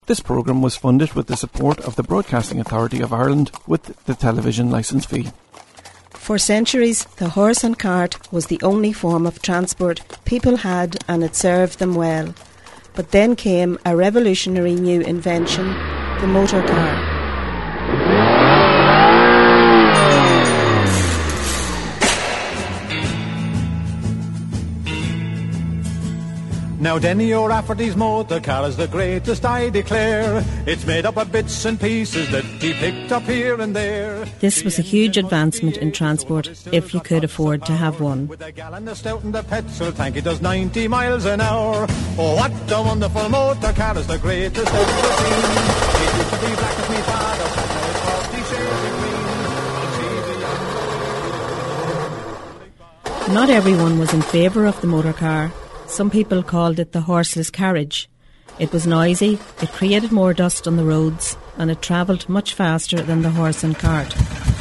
This programme was funded with the support of the Broadcasting Authority of Ireland with the television licence fee. For centuries, the horse and cart was the only form of transport people had, and it served them well. But then came a revolutionary new invention, the motor car. Now Denny O'Rafferty's motor car is the greatest, I declare. It's made up of bits and pieces that he picked up here and there. This was a huge advancement in transport, if you could afford to have one. With a gallon of stout in the petrol tank, it does 90 miles an hour. Oh, what a wonderful motor car is the greatest ever seen. It used to be black as me father, now it's 40 shades of green. Not everyone was in favour of the motor car. Some people called it the horseless carriage. It was noisy, it created more dust on the roads, and it travelled much faster than the horse and cart.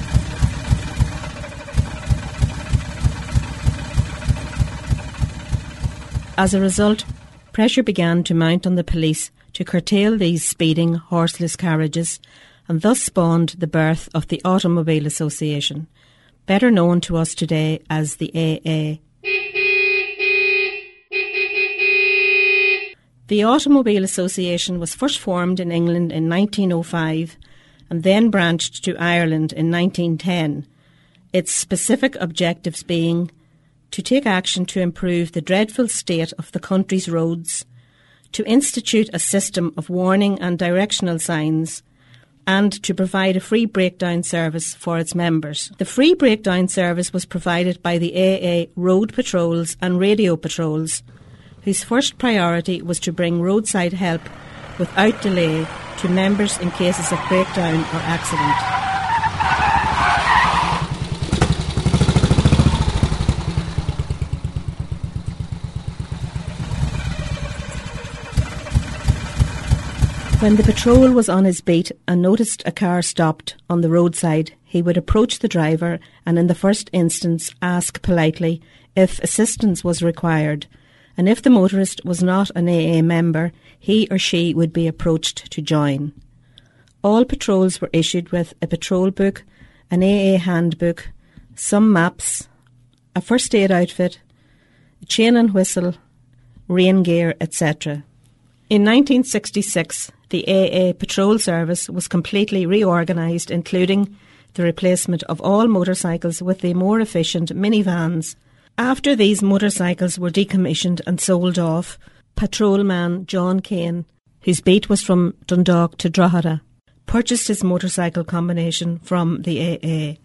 As a result, pressure began to mount on the police to curtail these speeding horseless carriages, and thus spawned the birth of the Automobile Association, better known to us today as the AA. The Automobile Association was first formed in England in 1905 and then branched to Ireland in 1910, its specific objectives being to take action to improve the dreadful state of the country's roads, to institute a system of warning and directional signs, and to provide a free breakdown service for its members. The free breakdown service was provided by the AA road patrols and radio patrols, whose first priority was to bring roadside help without delay to members in cases of breakdown or accident. When the patrol was on his beat and noticed a car stopped on the roadside, he would approach the driver and in the first instance ask politely if assistance was required, and if the motorist was not an AA member, he or she would be approached to join. All patrols were issued with a patrol book, an AA handbook, some maps, a first aid outfit, a chain and whistle, rain gear, etc. In 1966, the AA patrol service was completely reorganised, including the replacement of all motorcycles with the more efficient minivans. After these motorcycles were decommissioned and sold off, patrolman John Kane, whose beat was from Dundalk to Drogheda, purchased his motorcycle combination from the AA.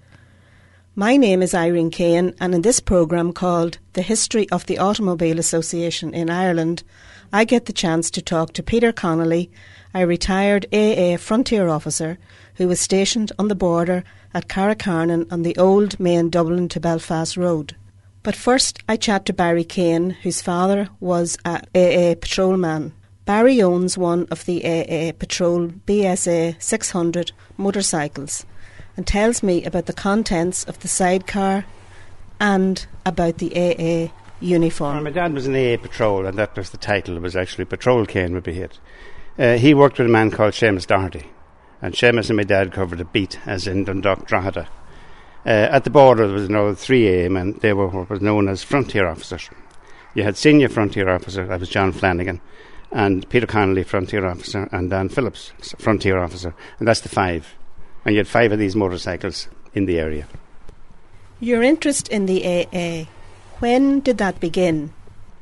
My name is Irene Kane, and in this programme called The History of the Automobile Association in Ireland, I get the chance to talk to Peter Connolly, a retired AA frontier officer who was stationed on the border at Carricarnan on the old main Dublin to Belfast road. But first I chat to Barry Kane, whose father was a AA patrolman. Barry owns one of the AA Patrol BSA 600 motorcycles and tells me about the contents of the sidecar and about the AA uniform. Well, my dad was an AA patrol, and that was the title. It was actually Patrol Kane would be it. He worked with a man called Seamus Doherty, and Seamus and my dad covered a beat, as in Dundalk, Drogheda. At the border there was another 3 AA men. They were what was known as frontier officers. You had senior frontier officer, that was John Flanagan, and Peter Connolly, frontier officer, and Dan Phillips, frontier officer, and that's the 5. And you had 5 of these motorcycles in the area. Your interest in the AA, when did that begin?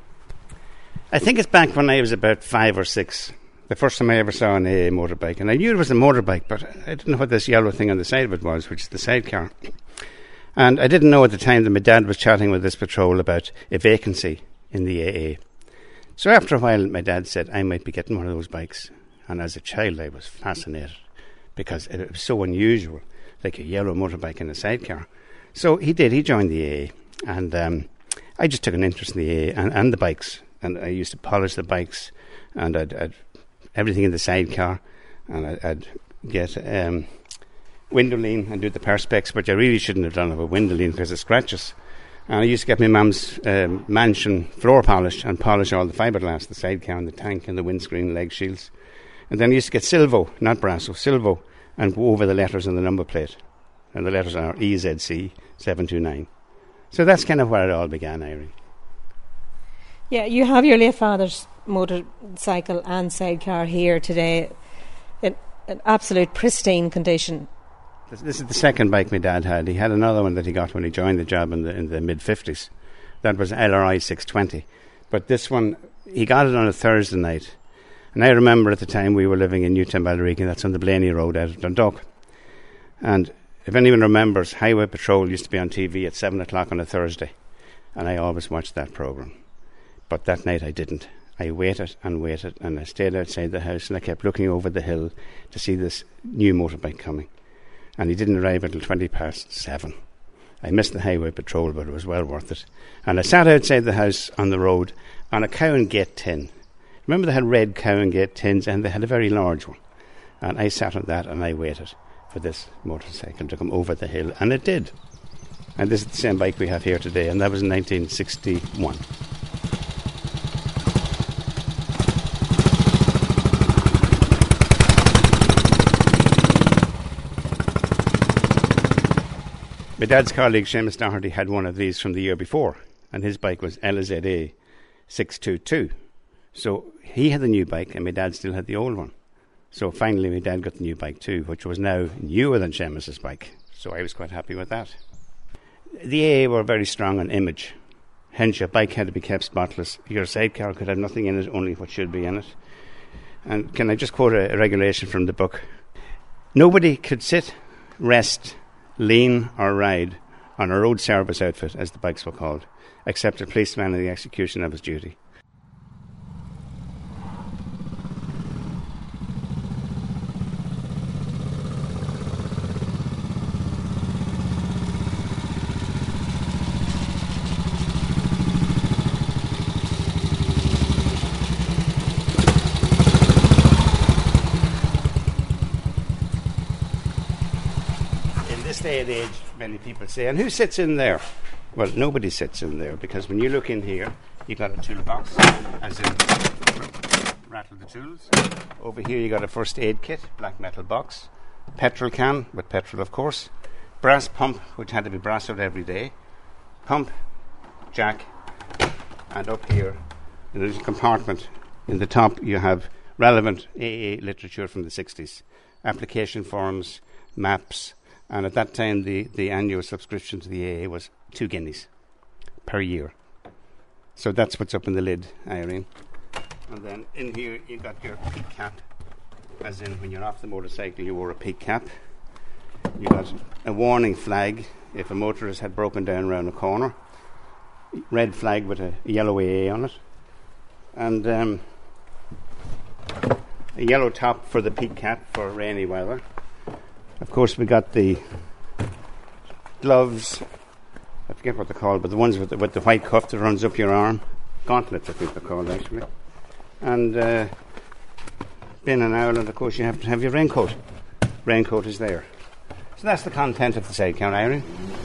I think it's back when I was about 5 or 6. The first time I ever saw an AA motorbike. And I knew it was a motorbike, but I didn't know what this yellow thing on the side of it was, which is the sidecar. And I didn't know at the time that my dad was chatting with this patrol about a vacancy in the AA. So after a while, my dad said I might be getting one of those bikes. And as a child, I was fascinated because it was so unusual, like a yellow motorbike in a sidecar. So he did. He joined the AA. And I just took an interest in the AA and the bikes. And I used to polish the bikes, and I'd everything in the sidecar, and I'd get window lean and do the perspex, which I really shouldn't have done with window lean because it scratches. And I used to get my mum's mansion floor polished and polish all the fiberglass, the sidecar and the tank and the windscreen leg shields. And then he used to get Silvo, not Brasso, Silvo, and go over the letters on the number plate. And the letters are EZC 729. So that's kind of where it all began, Irene. Yeah, you have your late father's motorcycle and sidecar here today in an absolute pristine condition. This is the second bike my dad had. He had another one that he got when he joined the job in the mid-50s. That was LRI 620. But this one, he got it on a Thursday night. And I remember at the time we were living in Newtown Ballyregan, that's on the Blaney Road out of Dundalk. And if anyone remembers, Highway Patrol used to be on TV at 7 o'clock on a Thursday. And I always watched that programme. But that night I didn't. I waited, and I stayed outside the house, and I kept looking over the hill to see this new motorbike coming. And he didn't arrive until 7:20. I missed the Highway Patrol, but it was well worth it. And I sat outside the house on the road on a Cow and Gate tin. Remember they had red Cow and Gate tins, and they had a very large one. And I sat on that, and I waited for this motorcycle to come over the hill, and it did. And this is the same bike we have here today, and that was in 1961. My dad's colleague Seamus Doherty had one of these from the year before, and his bike was LZA 622. So he had the new bike, and my dad still had the old one. So finally my dad got the new bike too, which was now newer than Seamus's bike. So I was quite happy with that. The AA were very strong on image. Hence your bike had to be kept spotless. Your sidecar could have nothing in it, only what should be in it. And can I just quote a regulation from the book? Nobody could sit, rest, lean or ride on a road service outfit, as the bikes were called, except a policeman in the execution of his duty. Day and age, many people say, and who sits in there? Well, nobody sits in there, because when you look in here, you got a toolbox, as in rattle the tools. Over here you got a first aid kit, black metal box, petrol can with petrol, of course, brass pump, which had to be brassoed every day, pump, jack, and up here in a little compartment in the top you have relevant AA literature from the 60s, application forms, maps. And at that time, the annual subscription to the AA was 2 guineas per year. So that's what's up in the lid, Irene. And then in here, you got your peak cap, as in when you're off the motorcycle, you wore a peak cap. You got a warning flag if a motorist had broken down around a corner. Red flag with a yellow AA on it. And a yellow top for the peak cap for rainy weather. Of course, we got the gloves, I forget what they're called, but the ones with the white cuff that runs up your arm. Gauntlets, I think they're called, actually. And bin and owl, and of course you have to have your raincoat. Raincoat is there. So that's the content of the sidecar, Irene.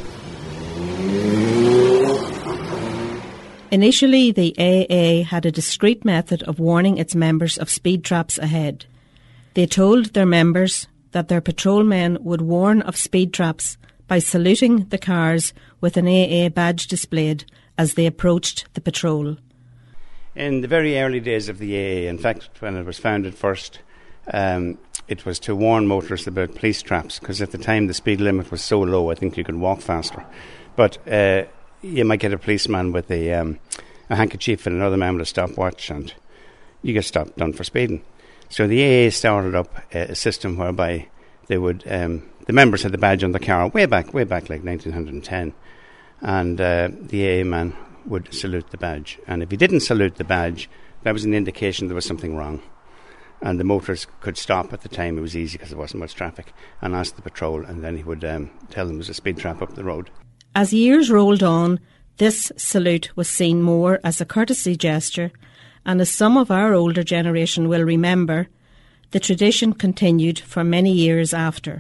Initially, the AA had a discreet method of warning its members of speed traps ahead. They told their members that their patrolmen would warn of speed traps by saluting the cars with an AA badge displayed as they approached the patrol. In the very early days of the AA, in fact, when it was founded first, it was to warn motorists about police traps, because at the time the speed limit was so low, I think you could walk faster. But you might get a policeman with a handkerchief and another man with a stopwatch, and you get stopped, done for speeding. So the AA started up a system whereby they would, the members had the badge on the car way back like 1910, and the AA man would salute the badge. And if he didn't salute the badge, that was an indication there was something wrong. And the motorists could stop at the time. It was easy because there wasn't much traffic, and ask the patrol, and then he would tell them there was a speed trap up the road. As years rolled on, this salute was seen more as a courtesy gesture, and as some of our older generation will remember, the tradition continued for many years after.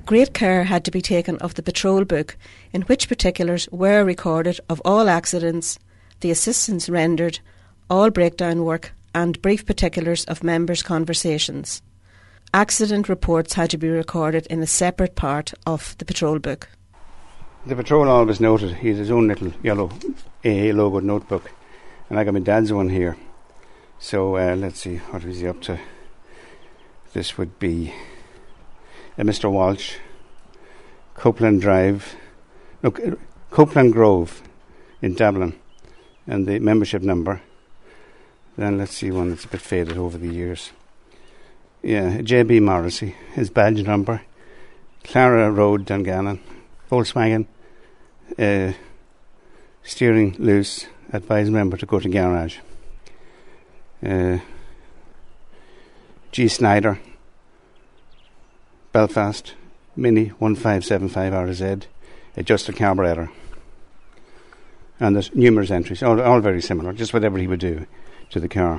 Great care had to be taken of the patrol book, in which particulars were recorded of all accidents, the assistance rendered, all breakdown work, and brief particulars of members' conversations. Accident reports had to be recorded in a separate part of the patrol book. The patrol always noted he had his own little yellow AA logo notebook, and I got my dad's one here. So let's see, what was he up to? This would be Mr. Walsh, Copeland Grove in Dublin, and the membership number. Then let's see one that's a bit faded over the years. Yeah, J.B. Morrissey, his badge number. Clara Road, Dungannon, Volkswagen, steering loose, advise member to go to garage. G. Snyder, Belfast, Mini 1575 RZ, adjusted carburetor. And there's numerous entries, all very similar, just whatever he would do to the car.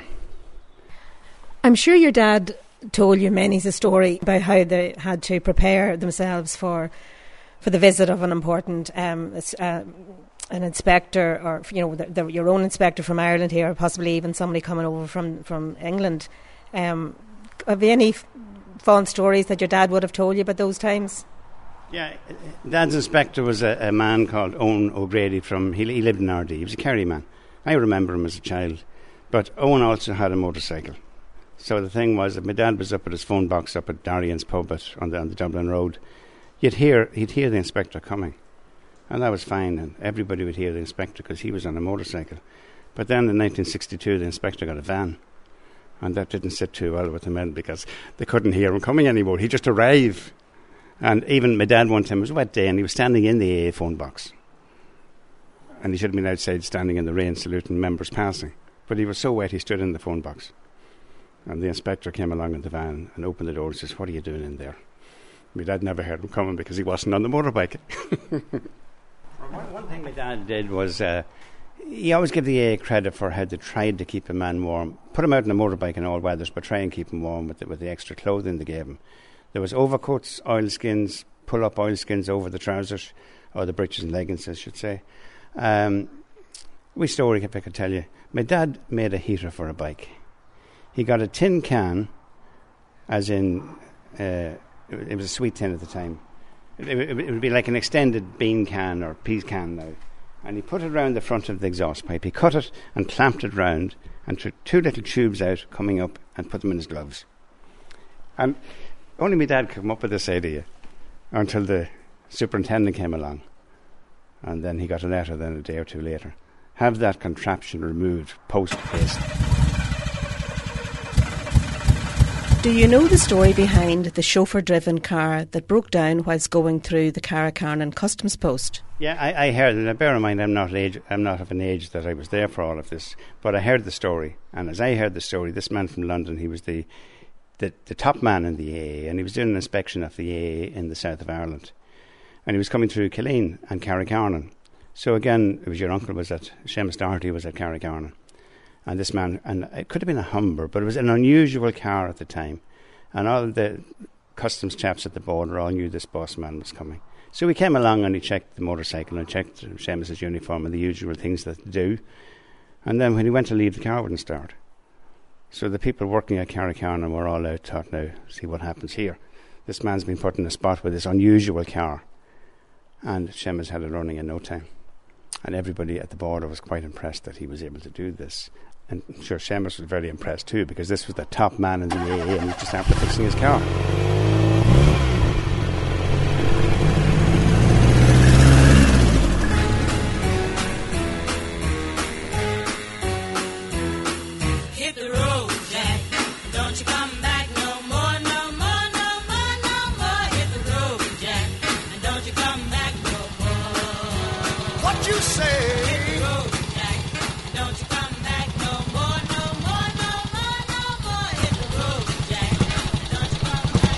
I'm sure your dad told you many's a story about how they had to prepare themselves for the visit of an important an inspector, or your own inspector from Ireland here, or possibly even somebody coming over from England. Have you any fond stories that your dad would have told you about those times? Yeah, Dad's inspector was a man called Owen O'Grady he lived in Ardee. He was a Kerry man. I remember him as a child. But Owen also had a motorcycle. So the thing was that my dad was up at his phone box up at Darian's pub on the Dublin Road. He'd hear the inspector coming, and that was fine, and everybody would hear the inspector because he was on a motorcycle. But then in 1962 the inspector got a van, and that didn't sit too well with the men because they couldn't hear him coming anymore. He just arrived. And even my dad one time, it was a wet day, and he was standing in the AA phone box, and he should have been outside standing in the rain saluting members passing, but he was so wet he stood in the phone box. And the inspector came along in the van and opened the door and says, "What are you doing in there?" My dad never heard him coming because he wasn't on the motorbike. One thing my dad did was he always gave the AA credit for how they tried to keep a man warm. Put him out on a motorbike in all weathers, but try and keep him warm with the extra clothing they gave him. There was overcoats, oilskins, pull-up oilskins over the trousers, or the breeches and leggings, I should say. Wee story, if I could tell you. My dad made a heater for a bike. He got a tin can, as in, it was a sweet tin at the time. It would be like an extended bean can or pea can now. And he put it around the front of the exhaust pipe. He cut it and clamped it round and took two little tubes out coming up and put them in his gloves. And only my dad could come up with this idea until the superintendent came along. And then he got a letter then a day or two later. Have that contraption removed post-haste. Do you know the story behind the chauffeur-driven car that broke down whilst going through the Carricarnan customs post? Yeah, I heard it. Now, bear in mind, I'm not of an age that I was there for all of this, but I heard the story. And as I heard the story, this man from London, he was the top man in the AA, and he was doing an inspection of the AA in the south of Ireland. And he was coming through Killeen and Carricarnan. So again, it was your uncle was at, Seamus Doherty was at Carricarnan. And this man, and it could have been a Humber, but it was an unusual car at the time. And all the customs chaps at the border all knew this boss man was coming. So he came along and he checked the motorcycle and checked Seamus's uniform and the usual things that they do. And then when he went to leave, the car wouldn't start. So the people working at Carricarnan were all out, thought, now, see what happens here. This man's been put in a spot with this unusual car. And Seamus had it running in no time. And everybody at the border was quite impressed that he was able to do this. And I'm sure Seamus was very impressed too, because this was the top man in the AA and he was just after fixing his car. Hit the road, Jack. Don't you come back no more, no more, no more, no more. Hit the road, Jack. And don't you come back no more. What you say? Hit the road, Jack. Don't you come back no more, no more, no more, no more. Hit the road, Jack. Don't you come back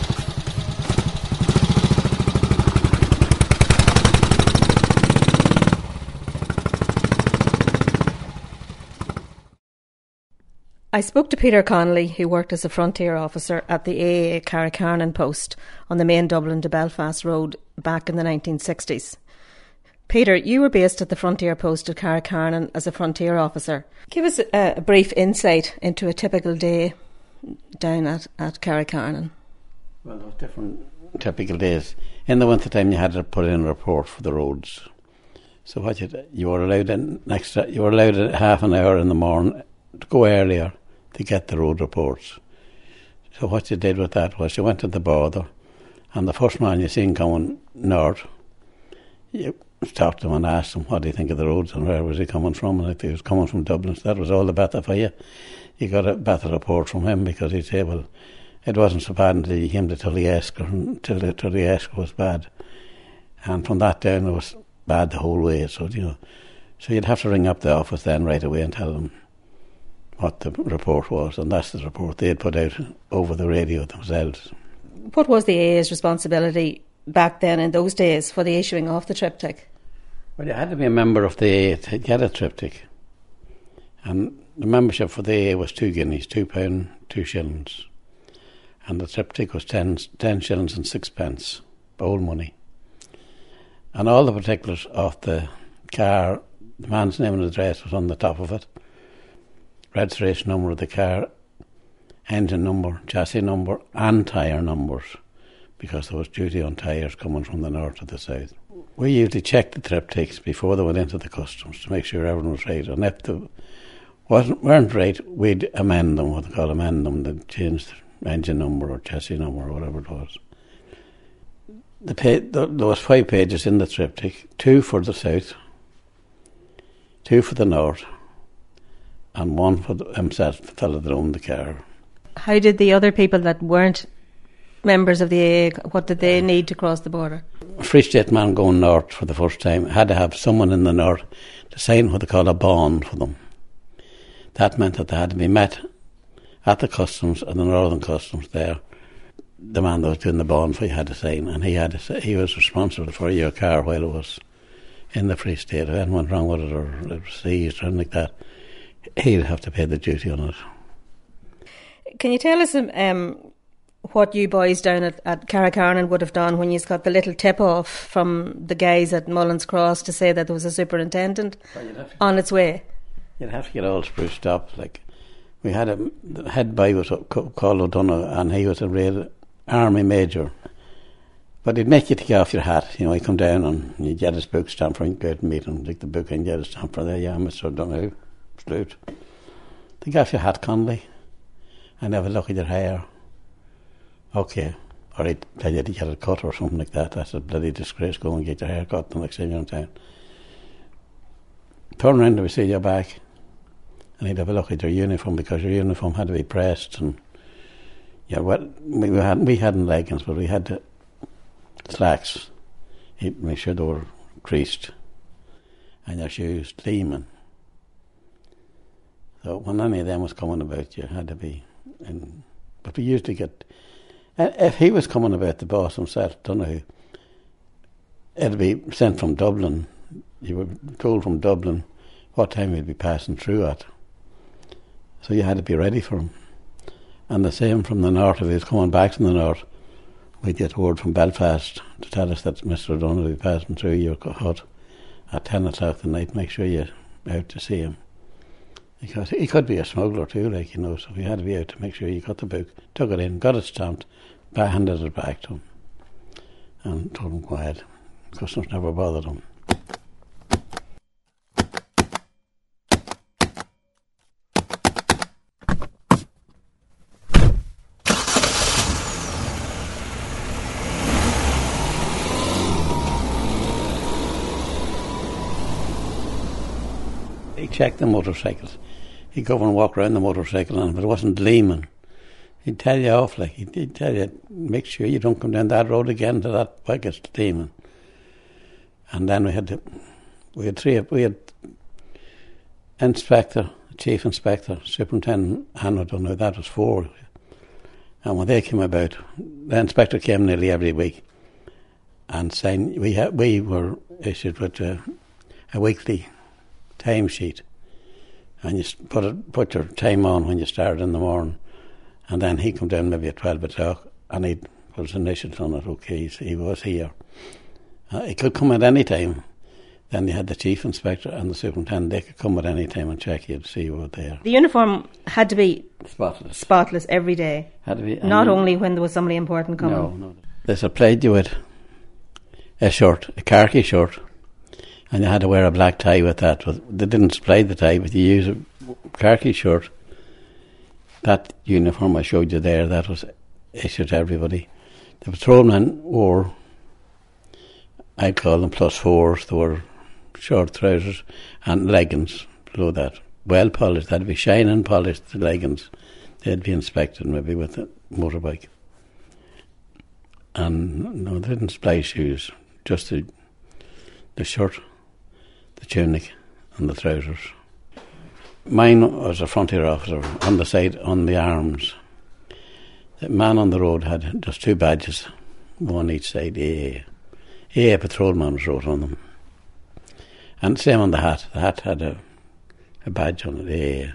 I spoke to Peter Connolly, who worked as a frontier officer at the AA Carricarnan post on the main Dublin to Belfast road back in the 1960s. Peter, you were based at the frontier post at Carricarnan as a frontier officer. Give us a brief insight into a typical day down at Carricarnan. Well, there was different typical days. In the winter time, you had to put in a report for the roads. So what you were allowed half an hour in the morning to go earlier to get the road reports. So what you did with that was you went to the border, and the first man you seen coming north, you stopped him and asked him, what do you think of the roads and where was he coming from? And if he was coming from Dublin, so that was all the better for you. You got a better report from him because he'd say, well, it wasn't so bad until you came to Tulliesca, until Tulliesca was bad. And from that down it was bad the whole way. So, so you'd have to ring up the office then right away and tell them what the report was, and that's the report they'd put out over the radio themselves. What was the AA's responsibility back then in those days for the issuing of the triptych? Well, you had to be a member of the AA to get a triptych. And the membership for the AA was 2 guineas, £2, 2 shillings. And the triptych was 10 shillings and 6 pence, old money. And all the particulars of the car, the man's name and address was on the top of it. Registration number of the car, engine number, chassis number and tyre numbers, because there was duty on tyres coming from the north to the south. We usually checked the triptychs before they went into the customs to make sure everything was right, and if they weren't right, we'd amend them, what they call amend them, they'd change the engine number or chassis number or whatever it was. There was 5 pages in the triptych, 2 for the south, 2 for the north, and 1 for himself, the fellow that owned the car. How did the other people that weren't members of the AA, what did they need to cross the border? A Free State man going north for the first time had to have someone in the north to sign what they call a bond for them. That meant that they had to be met at the customs, at the Northern Customs there. The man that was doing the bond for you had to sign, and he was responsible for your car while it was in the Free State. If anything went wrong with it or it was seized or anything like that, he'd have to pay the duty on it. Can you tell us what you boys down at Carricarnan would have done when you got the little tip-off from the guys at Mullins Cross to say that there was a superintendent on its way? You'd have to get all spruced up. Like, we had the head boy was called O'Donoghue, and he was a real army major. But he'd make you take off your hat. He'd come down and you'd get his book stamp for him, go out and meet him, take the book and get his stamp for there. Yeah, Mr. O'Donoghue, salute. Take off your hat, Connolly, and have a look at your hair. Okay. Or he'd tell you to get it cut or something like that. That's a bloody disgrace. Go and get your hair cut the next time you're in town. Turn around and we see your back, and he'd have a look at your uniform, because your uniform had to be pressed. And yeah, well, we hadn't leggings, but we had the slacks. He'd make sure they were creased, and your shoes gleaming. So when any of them was coming about, you had to be in. But we usually get, if he was coming about, the boss himself, Donoghue, it'd be sent from Dublin. You were told from Dublin what time he'd be passing through at. So you had to be ready for him. And the same from the north. If he was coming back from the north, we'd get word from Belfast to tell us that Mr. O'Donoghue would be passing through your hut at 10 o'clock at night. Make sure you're out to see him. Because he could be a smuggler too, so we had to be out to make sure you got the book, took it in, got it stamped, handed it back to him, and told him go ahead. Customs never bothered him. He checked the motorcycles. He'd go over and walk around the motorcycle, and if it wasn't gleaming, he'd tell you off. He'd tell you, make sure you don't come down that road again till that bike is gleaming. And then we had inspector, chief inspector, superintendent, and O'Donoghue. That was 4. And when they came about, the inspector came nearly every week and saying we were issued with a weekly timesheet, and you put your time on when you started in the morning, and then he come down maybe at 12 o'clock, and he'd put his initials on it. Okay, so he was here. He could come at any time. Then you had the chief inspector and the superintendent. They could come at any time and check you to see you were there. The uniform had to be spotless every day. Had to be. Not only when there was somebody important coming. No. They supplied you with a shirt, a khaki shirt, and you had to wear a black tie with that. They didn't supply the tie, but you used a khaki shirt. That uniform I showed you there, that was issued to everybody. The patrolmen wore, I'd call them +4s. They were short trousers and leggings below that. Well polished, that'd be shining polished leggings. They'd be inspected maybe with a motorbike. And no, they didn't supply shoes, just the shirt, the tunic and the trousers. Mine was a frontier officer on the side, on the arms. The man on the road had just 2 badges, one each side, AA. AA patrolman was wrote on them. And same on the hat. The hat had a badge on it, AA.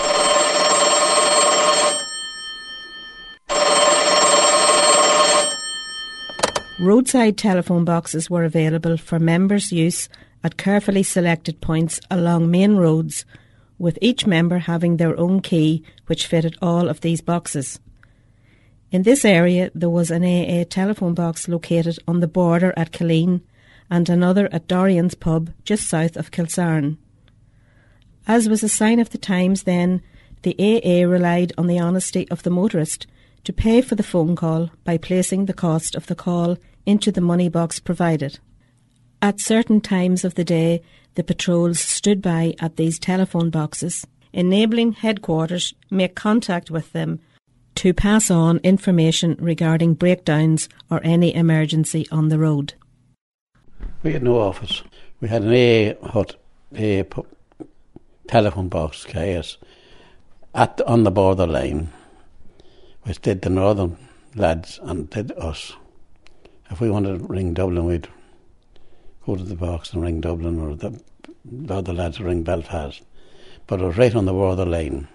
Roadside telephone boxes were available for members' use at carefully selected points along main roads, with each member having their own key which fitted all of these boxes. In this area there was an AA telephone box located on the border at Killeen and another at Dorian's pub just south of Kilsarn. As was a sign of the times then, the AA relied on the honesty of the motorist to pay for the phone call by placing the cost of the call into the money box provided. At certain times of the day, the patrols stood by at these telephone boxes, enabling headquarters make contact with them to pass on information regarding breakdowns or any emergency on the road. We had no office. We had an AA hut, AA telephone box, KS, on the borderline, which did the northern lads and did us. If we wanted to ring Dublin, we'd go to the box and ring Dublin, or the other lads would ring Belfast. But it was right on the borderline.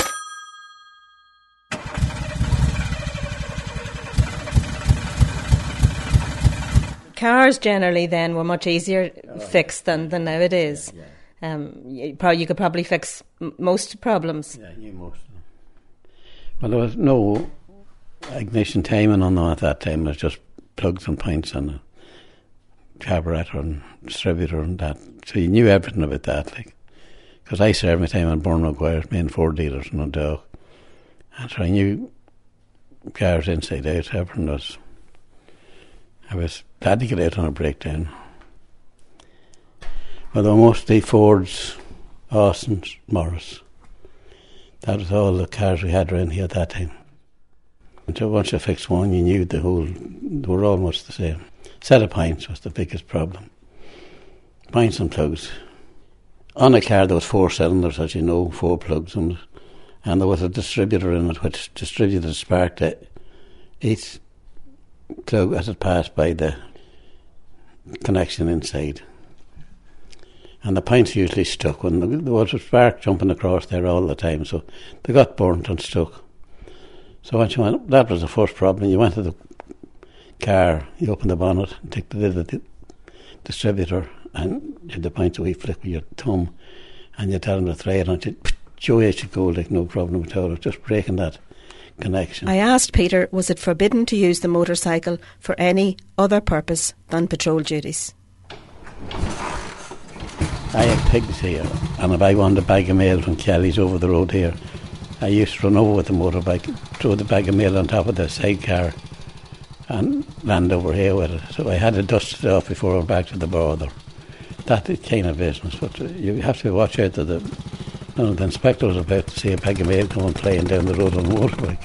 Cars generally then were much easier fixed than nowadays. You could probably fix most problems. Yeah, most of them. Well, there was no ignition timing on them at that time. It was just plugs and pints and a carburettor and distributor and that. So you knew everything about that. Because I served my time on Burn O'Guire's main Ford dealers in Dundalk. And so I knew cars inside out. Everything was... I was glad to get out on a breakdown. Well, there were mostly Fords, Austins, Morris. That was all the cars we had around here at that time. And so once you fixed one, you knew they were almost the same. Set of pints was the biggest problem. Pints and plugs. On a car there was 4 cylinders, as you know, 4 plugs in it. And there was a distributor in it which distributed a spark to each plug as it passed by the connection inside. And the pints usually stuck when there was a spark jumping across there all the time, so they got burnt and stuck. So once you went, that was the first problem. You went to the car, you opened the bonnet, and took the lid of the distributor, and you had the pints away, flick with your thumb, and you tell them to try it, and you'd show you should go like no problem at all. It was just breaking that connection. I asked Peter, was it forbidden to use the motorcycle for any other purpose than patrol duties? I had pigs here, and if I wanted a bag of mail from Kelly's over the road here, I used to run over with the motorbike, throw the bag of mail on top of the sidecar and land over here with it. So I had to dust it off before I went back to the border. That kind of business, but you have to watch out that the inspector was about to see a bag of mail coming flying down the road on a motorbike.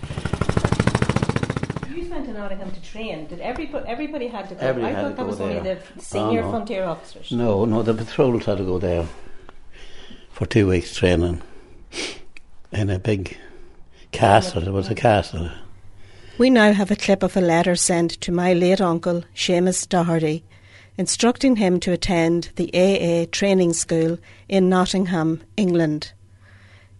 You went to Nottingham to train. Did everybody had to go? Everybody I thought that was only the senior frontier officers. No, the patrols had to go there for 2 weeks training in a big castle. It was a castle. We now have a clip of a letter sent to my late uncle, Seamus Doherty, instructing him to attend the AA training school in Nottingham, England.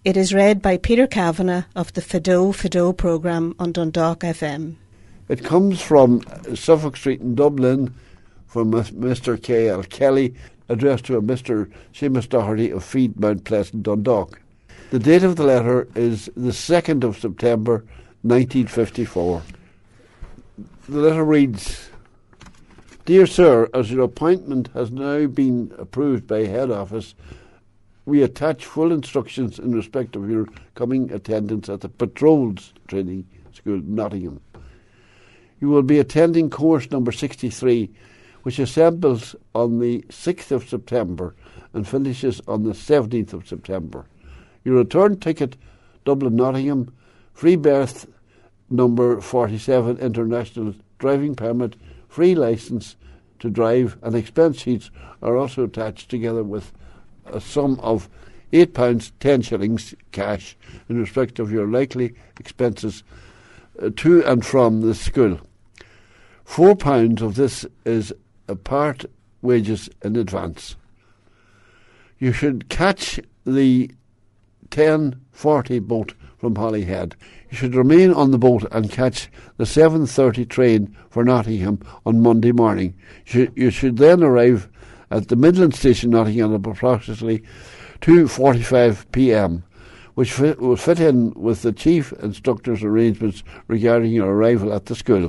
It is read by Peter Kavanagh of the Fido programme on Dundalk FM. It comes from Suffolk Street in Dublin from Mr. K.L. Kelly, addressed to a Mr. Seamus Doherty of Feed Mount Pleasant, Dundalk. The date of the letter is the 2nd of September 1954. The letter reads, Dear Sir, as your appointment has now been approved by Head Office, we attach full instructions in respect of your coming attendance at the Patrols Training School, Nottingham. You will be attending course number 63, which assembles on the 6th of September and finishes on the 17th of September. Your return ticket, Dublin Nottingham, free berth number 47, international driving permit, free licence to drive, and expense sheets are also attached together with a sum of £8 10 shillings cash in respect of your likely expenses to and from the school. £4 of this is a part wages in advance. You should catch the 10:40 boat from Holyhead. You should remain on the boat and catch the 7:30 train for Nottingham on Monday morning. You should then arrive at the Midland Station, Nottingham, at approximately 2:45 p.m, which will fit in with the Chief Instructor's arrangements regarding your arrival at the school.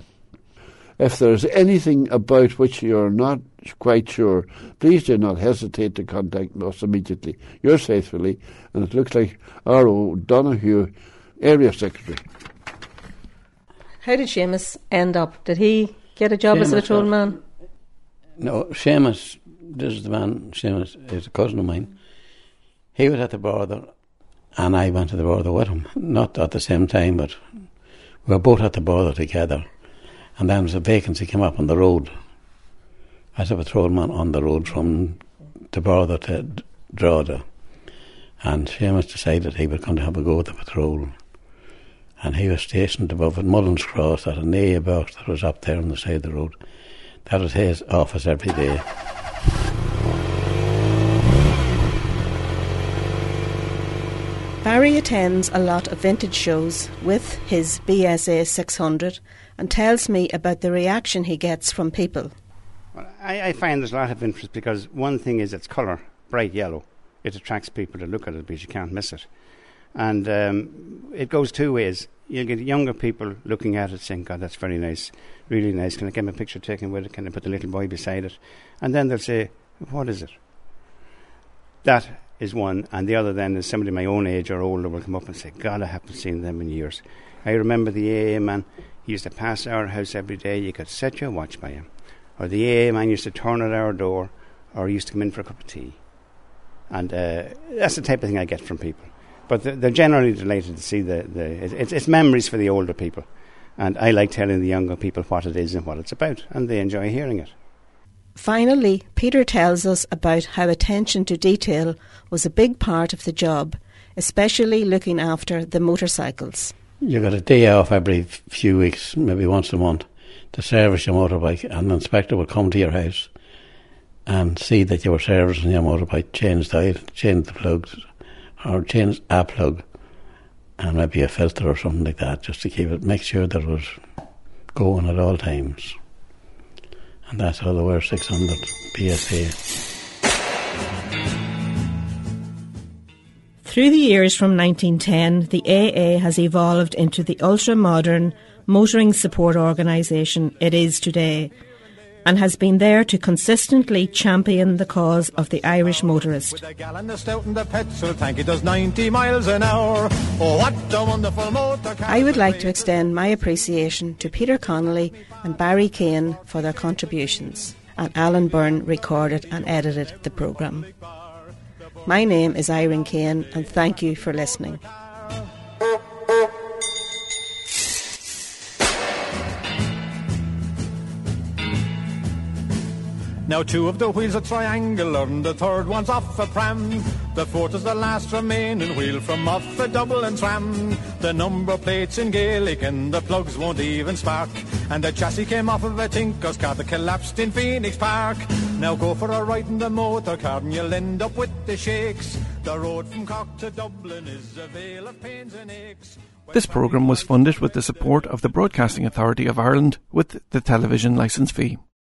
If there is anything about which you are not quite sure, please do not hesitate to contact us immediately. Yours faithfully, and it looks like R.O. Donoghue, Area Secretary. How did Seamus end up? Did he get a job as a patrolman? No, Seamus, this is the man, Seamus is a cousin of mine. He was at the border and I went to the border with him. Not at the same time, but we were both at the border together. And then a vacancy came up on the road as a patrolman on the road from the border to Drogheda. And Seamus decided he was going to have a go at the patrol. And he was stationed above at Mullins Cross at an AA box that was up there on the side of the road. That was his office every day. Barry attends a lot of vintage shows with his BSA 600 and tells me about the reaction he gets from people. Well, I find there's a lot of interest because one thing is its colour, bright yellow. It attracts people to look at it because you can't miss it. And it goes two ways. You get younger people looking at it saying, God, that's very nice, really nice. Can I get my picture taken with it? Can I put the little boy beside it? And then they'll say, what is it? That is one. And the other then is somebody my own age or older will come up and say, God, I haven't seen them in years. I remember the AA man. He used to pass our house every day. You could set your watch by him. Or the AA man used to turn at our door or he used to come in for a cup of tea. And that's the type of thing I get from people. But they're generally delighted to see it's memories for the older people. And I like telling the younger people what it is and what it's about. And they enjoy hearing it. Finally, Peter tells us about how attention to detail was a big part of the job, especially looking after the motorcycles. You got a day off every few weeks, maybe once a month, to service your motorbike, and the inspector would come to your house and see that you were servicing your motorbike, change the oil, change the plugs, or change a plug, and maybe a filter or something like that, just to keep it, make sure that it was going at all times. And that's how they were 600 PSA. Through the years from 1910, the AA has evolved into the ultra-modern motoring support organisation it is today, and has been there to consistently champion the cause of the Irish motorist. With a gallon of stout and the petrol tank, it does 90 miles an hour. Oh, what a wonderful motor car. I would like to extend my appreciation to Peter Connolly and Barry Kane for their contributions, and Alan Byrne recorded and edited the programme. My name is Irene Kane, and thank you for listening. Now two of the wheels are triangular and the third one's off a pram. The fourth is the last remaining wheel from off a double and tram. The number plates in Gaelic and the plugs won't even spark. And the chassis came off of a tinker's car that collapsed in Phoenix Park. Now go for a ride in the motor car and you'll end up with the shakes. The road from Cork to Dublin is a vale of pains and aches. This programme was funded with the support of the Broadcasting Authority of Ireland with the television licence fee.